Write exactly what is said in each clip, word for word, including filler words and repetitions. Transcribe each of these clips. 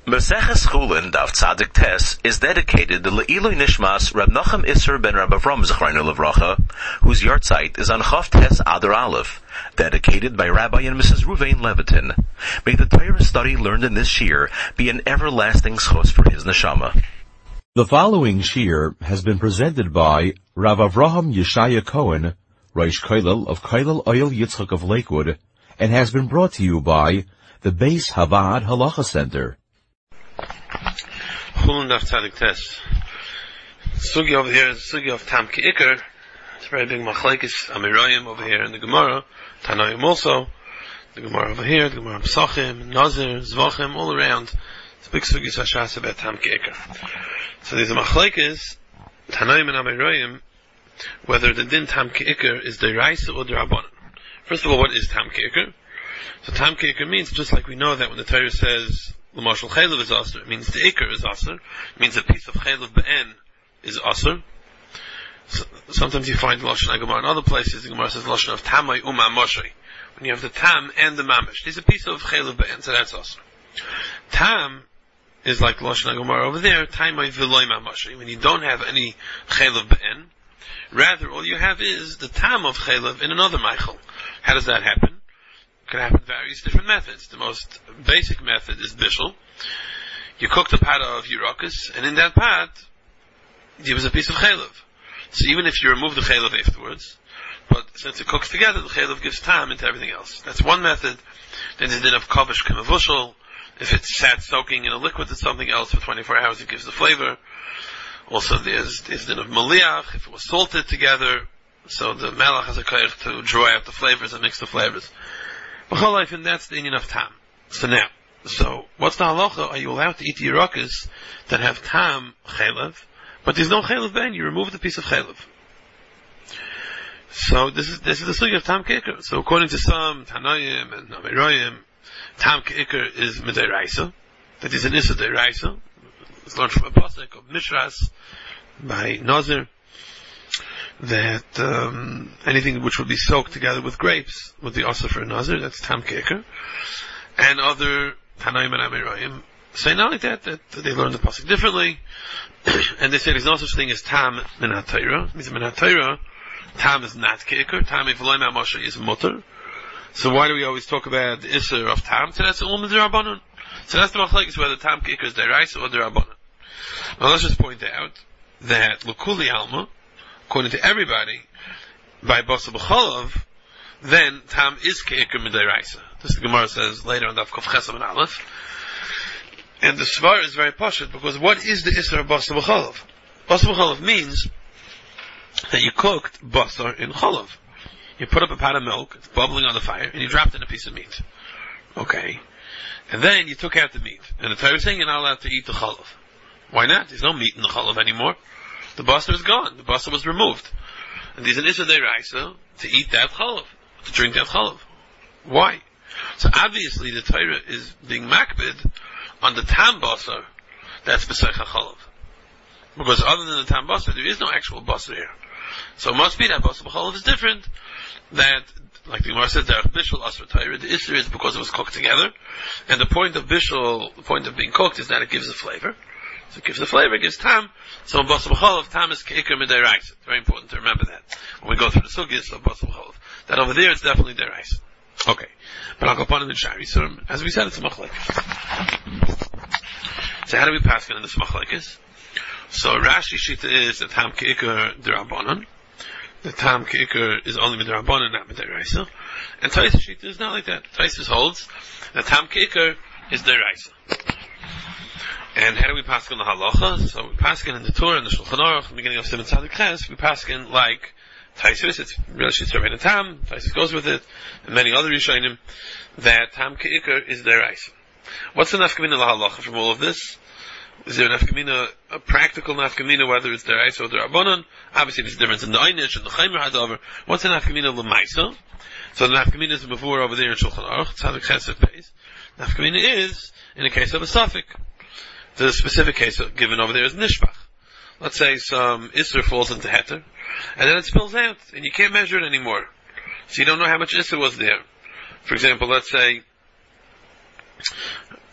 Meseches Chulin Daf Tzadik Tes is dedicated to Le'ilui Nishmas Reb Nachum Isser ben Reb Avram Zechraynu Levracha, whose yahrzeit is on Chav Tes Adar Aleph, dedicated by Rabbi and Missus Ruvain Levitin. May the Torah study learned in this shir be an everlasting schos for his neshama. The following shir has been presented by Rav Avraham Yeshaya Cohen, Rosh Koilel of Koilel Oil Yitzchak of Lakewood, and has been brought to you by the Beis Havad Halacha Center. Chulun Daf Tzadik Tes. Sugi over here is Sugi of Tam Ke'ikr. It's a very big machlekes Amirayim over here in the Gemara, Tanoim also, the Gemara over here, the Gemara Psachim, Nazir, Zvachim, all around. It's a big Sugi Sashas about Tam Ke'ikr. So there's a machlekes Tanoim and Amirayim whether the din Tam Ke'ikr is Deraisa or Derabanan. First of all, what is Tam Ke'ikr? So Tam Ke'ikr means, just like we know that when the Torah says L'mashal Chaylev is Asr, it means the Ikr is Asr. It means a piece of Chaylev Be'en is Asr. So, sometimes you find Lashon HaGemara in other places, the Gemara says Lashon of Tamai Uma Moshe. When you have the Tam and the Mamish, there's a piece of Chaylev Be'en, so that's Asr. Tam is like Lashon HaGemara over there, Tamai V'loi Moshe. When you don't have any Chaylev Be'en, rather all you have is the Tam of Chaylev in another Meichel. How does that happen? It can happen various different methods. The most basic method is bishul. You cook the pot of Yirakas, and in that pot, there was a piece of chaylev. So even if you remove the chaylev afterwards, but since it cooks together, the chaylev gives time into everything else. That's one method. Then there's din of kavish kemavushal. If it's sat soaking in a liquid with something else for twenty-four hours, it gives the flavor. Also, there's there's din of maliach. If it was salted together, so the malach has a koyach to draw out the flavors and mix the flavors. B'chol life, and that's the union of tam. So now, so what's the halacha? Are you allowed to eat yirakas that have tam chaylev, but there's no chaylev ben? You remove the piece of chaylev. So this is this is the sugi of tam ke'ikr. So according to some Tanoim and Amirayim, tam ke'ikr is midiraisa. That is an issa deraisa. It's learned from a pasuk of Mishras by Nazir, that um, anything which would be soaked together with grapes would be also for a nazir. That's tam ke'ikr. And other Tanaim and Amirayim say not like that, that they learn the pasuk differently, and they say there's no such thing as tam min ha-Torah. It means min ha-Torah, tam is not ke'ikr. Tam v'loi ma'moshe is mutter. So why do we always talk about the isser of tam? So that's all midrabanan. So that's the machlekes whether tam ke'ikr is deraisa or derabanan. Now let's just point out that l'kuli alma, according to everybody, by Basa B'cholav, then Tam is Ke'ikr Midiraisa. This the Gemara says later on Daf Kuf Chesam and Aleph. And the Svar is very poshut, because what is the Isra of Basa B'cholav? Basa B'cholav means that you cooked Basar in Cholav. You put up a pot of milk, it's bubbling on the fire, and you dropped in a piece of meat. Okay. And then you took out the meat. And the Torah is saying you're not allowed to eat the Cholav. Why not? There's no meat in the Cholav anymore. The basar is gone. The basar was removed. And there's an issa deraisa to eat that chalav, to drink that chalav. Why? So obviously the Torah is being makbid on the tam basar that's b'seich chalav. Because other than the tam basar, there is no actual basar here. So it must be that basar b'chalav is different. That, like the Gemara says, derech bishul asr Torah, the issa is because it was cooked together. And the point of bishul, the point of being cooked is that it gives a flavor. So it gives the flavor, it gives tam. So in Basa B'cholav, tam is ke'ikr midiraisa. It's very important to remember that when we go through the sugis of Basa B'cholav. That over there, it's definitely deraisa. Okay. But I'll go upon in the shari. So as we said, it's a machlekes. So how do we pass in this machlekes? So Rashi shita is that tam ke'ikr derabanan. The tam ke'ikr is only midirabanan, not midiraisa. And Taisa shita is not like that. Taisa holds that tam ke'ikr is deraisa. And how do we paskin the halacha? So we paskin in the Torah, in the Shulchan Aruch, the beginning of Siman Tzadik Ches, we paskin like Taisus, it's really Shitzur and Tam, Taisus goes with it, and many other Rishonim, that Tam Ke'ikr is deraisa. What's the nafkamina la halacha from all of this? Is there a nafkamina, a practical nafkamina, whether it's deraisa or derabanan? Obviously there's a difference in the Einish and the Chaimer Hadavar. What's the nafkamina l'maisa? So the nafkamina is before over there in Shulchan Aruch, Tzadik Ches pays. Nafkamina is, in the case of a suffix. The specific case given over there is nishbach. Let's say some isser falls into heter, and then it spills out, and you can't measure it anymore. So you don't know how much isser was there. For example, let's say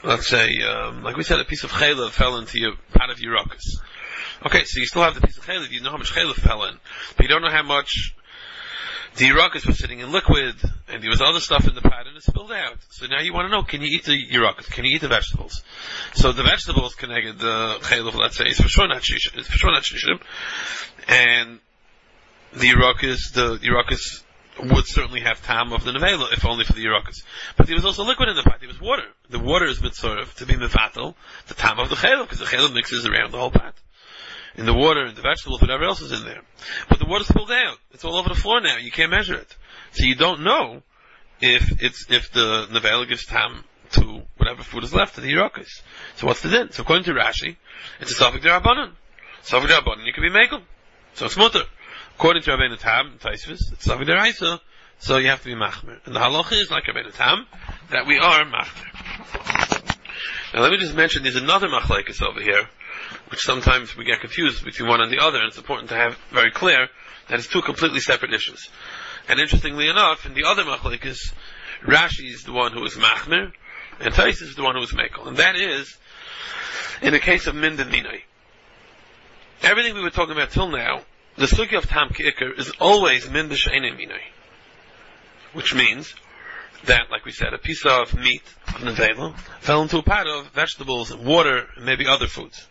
let's say, um, like we said, a piece of chaylev fell into your pot of Yerokas. Okay, so you still have the piece of chaylev, you know how much chaylev fell in, but you don't know how much the Yerokas was sitting in liquid, and there was other stuff in the pot, and it spilled out. So now you want to know, can you eat the Yerokas? Can you eat the vegetables? So the vegetables connected the chaylev, let's say, is for sure not shishim, it's for sure not shishim, and the Yerokas, the Yerokas would certainly have tam of the nevela, if only for the Yerokas. But there was also liquid in the pot, there was water. The water is mitzoref to be mevatel, the tam of the chaylev, because the chaylev mixes around the whole pot. In the water, in the vegetables, whatever else is in there. But the water spilled out. It's all over the floor now. You can't measure it. So you don't know if it's, if the nevela gives tam to whatever food is left, to the Yerokas. So what's the din? So according to Rashi, it's a Safek D'Rabbanan. Safek D'Rabbanan, you can be mekel. So it's mutter. According to Rabbeinu Tam, Taisvis, it's Safek D'Oraisa, so you have to be machmer. And the halacha is like Rabbeinu Tam, that we are machmer. Now let me just mention, there's another machlekes over here, which sometimes we get confused between one and the other, and it's important to have very clear that it's two completely separate issues. And interestingly enough, in the other machlekes, Rashi is the one who is machmer, and Taisvis is the one who is mekel. And that is, in the case of min d'minai. Everything we were talking about till now, the sugya of tam ki'ikr is always min b'she'enim minai. Which means that, like we said, a piece of meat, of nevela, fell into a pot of vegetables, water, and maybe other foods.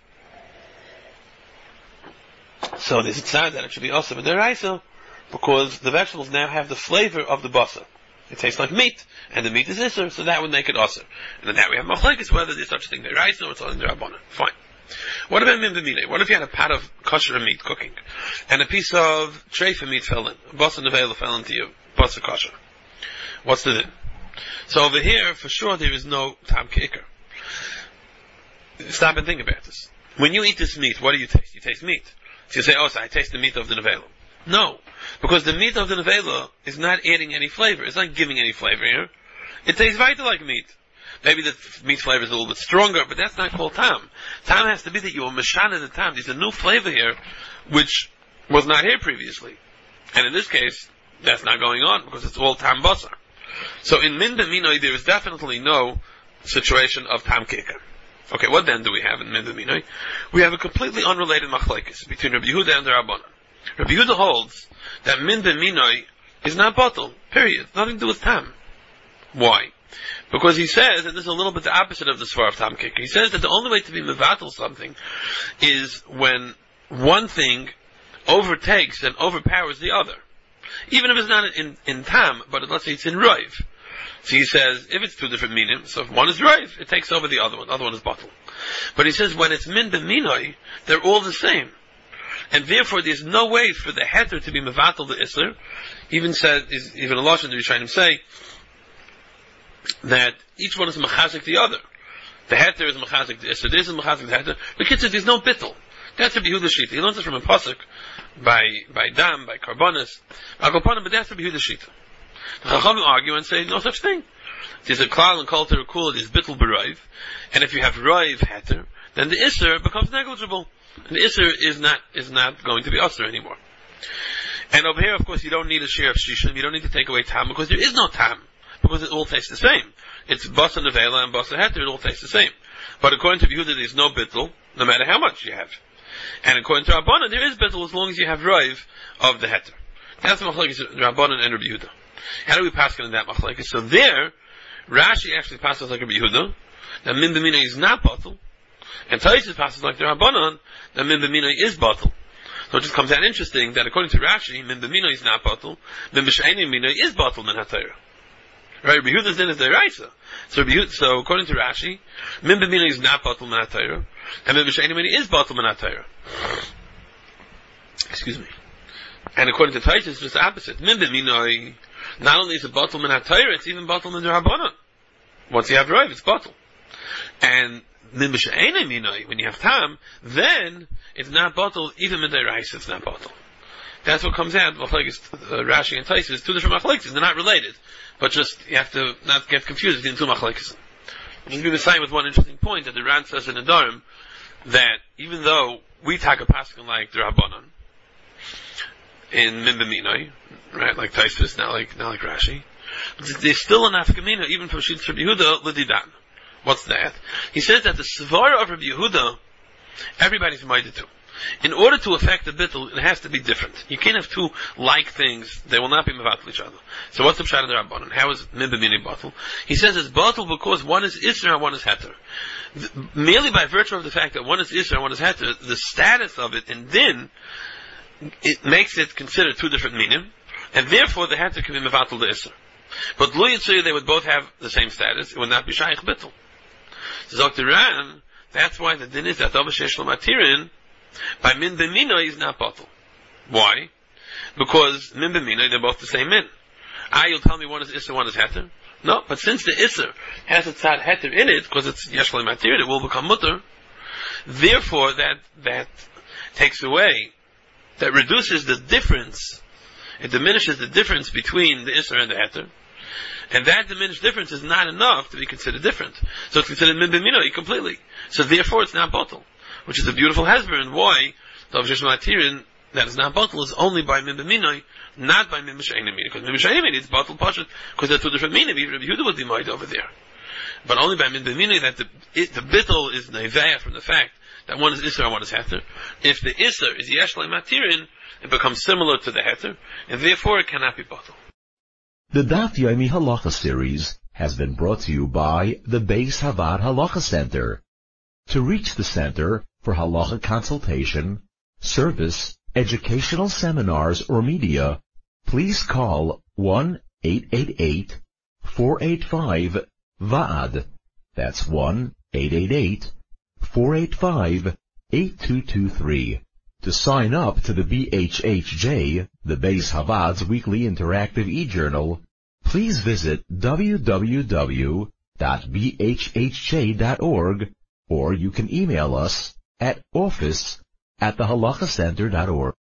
So there's a tzad that it should be also b'deraisa, because the vegetables now have the flavor of the basa. It tastes like meat, and the meat is iser, so that would make it aser. And then now we have machlekes whether there's such a thing deraisa or it's only derabbanan. Fine. What about min b'minei? What if you had a pot of kosher meat cooking, and a piece of treifa meat fell in, a basa nevela fell into your basa kosher? What's the din? So over here, for sure, there is no tam ki'ikr. Stop and think about this. When you eat this meat, what do you taste? You taste meat. So you say, oh, so I taste the meat of the nevela. No, because the meat of the nevela is not adding any flavor. It's not giving any flavor here. It tastes vital like meat. Maybe the meat flavor is a little bit stronger, but that's not called tam. Tam has to be that you are mashana the tam. There's a new flavor here, which was not here previously. And in this case, that's not going on, because it's all tam basar. So in min b'minoi, there is definitely no situation of tam ki'ikr. Okay, what then do we have in min b'minoi? We have a completely unrelated machlekes between Rabbi Yehuda and the Rabbanan. Rabbi Yehuda holds that min b'minoi is not bottle, period. Nothing to do with tam. Why? Because he says, and this is a little bit the opposite of the svar of tam ki'ikr, he says that the only way to be mevatel something is when one thing overtakes and overpowers the other. Even if it's not in, in tam, but let's say it's in roiv. So he says, if it's two different minim, so if one is roiv, it takes over the other one, the other one is bottle. But he says, when it's min b'minoi, they're all the same. And therefore, there's no way for the heter to be mevatel the isser. Even said, even a Lashon the Rishonim say, that each one is mechazik the other. The heter is mechazik the isser, this is mechazik the heter. The kid says, there's no bittul. That's Rabbi Yehuda Shita. He learns this from a pasuk by by dam, by karbonis, but that's Rabbi Yehuda Shita. The Chachamim argue and say no such thing. There's a klal and kol terakul, there's bittul b'roiv, and if you have roiv heter, then the isser becomes negligible, and the isser is not is not going to be usher anymore. And over here, of course, you don't need a share of shishim. You don't need to take away tam because there is no tam, because it all tastes the same. It's basa nevela and basa heter. It all tastes the same. But according to Yehuda, there's no bittul, no matter how much you have. And according to Rabbanan, there is bittul as long as you have roiv of the heter. That's the machlekes Rabbanan and Rabbi Yehuda. How do we pass on that machlekes? So there, Rashi actually passes like Rabbi Yehuda, that min b'minai is not batul, and Taisvis passes like the Rabbanan, that min b'minai is batul. So it just comes out interesting that according to Rashi, min b'minai is not batul, min b'she'enim minai is batul min hatayra. Right, Rabbi Yehuda's din is the Raisa. So Rabbi Yehuda, so according to Rashi, min b'minai is not batul min hatayra, and min b'she'enim minai is batul min hatayra. Excuse me. And according to Taisvis, it's just the opposite. Min b'minai, not only is it batul min hatayra, it's even batul min Rabbanan. Once you have roiv, it's batul. And min b'she'enim minai, when you have tam, then it's not batul, even min deraisa, it's not batul. That's what comes out. Machlekes, uh, Rashi and Taisvis, two different machlekes. They're not related, but just you have to not get confused between two machlekes. Just be the same with one interesting point that the Ran says in the Dharm that even though we take a pasuk like the Rabbanan in min b'minai, right, like Taisvis, not like not like Rashi, there's still an afkamina even from Shitz Rabbi Yehuda l'didan. What's that? He says that the Svara of Rabbi Yehuda, everybody's minded to. In order to affect the bittul, it has to be different. You can't have two like things; they will not be mevatel each other. So, what's the pshat in the Rabbanon? How is mibamini batel? He says it's batel because one is isra and one is heter. The, merely by virtue of the fact that one is isra and one is heter, the status of it in din, it makes it considered two different minim, and therefore the heter can be mevatel the isra. But lo yitzuyah, they would both have the same status; it would not be shaykh bittul. So, Doctor Ran, that's why the din is that Dava Shesh Lo Matirin. By min b'minoi is not batel. Why? Because min b'minoi, they're both the same min. Ah, you'll tell me one is isser, one is heter. No, but since the isser has a tzad heter in it, because it's yesh lo matir, it will become mutter. Therefore, that that takes away, that reduces the difference. It diminishes the difference between the isser and the heter. And that diminished difference is not enough to be considered different. So it's considered min b'minoi completely. So therefore, it's not batel. Which is a beautiful hesber, and why the Avshesh Matirin that is not batel is only by Mim B'minoi, not by Mim B'shayim Minoi. Because Mim B'shayim Minoi is batel pashut, because they're two different minim. Even Rabbi Yehuda would be made over there, but only by Mim B'minoi that the it, the bittul is neveah from the fact that one is isser and one is heter. If the isser is yesh lo matirin, it becomes similar to the heter, and therefore it cannot be batel. The Daf Yomi Halacha series has been brought to you by the Beis Havad Halacha Center. To reach the center for halacha consultation, service, educational seminars, or media, please call one eight eight eight, four eight five, V A D. That's one eight eight eight, four eight five, eight two two three. To sign up to the B H H J, the Beis Havad's weekly interactive e-journal, please visit w w w dot b h h j dot org, or you can email us at office at the halacha center dot org.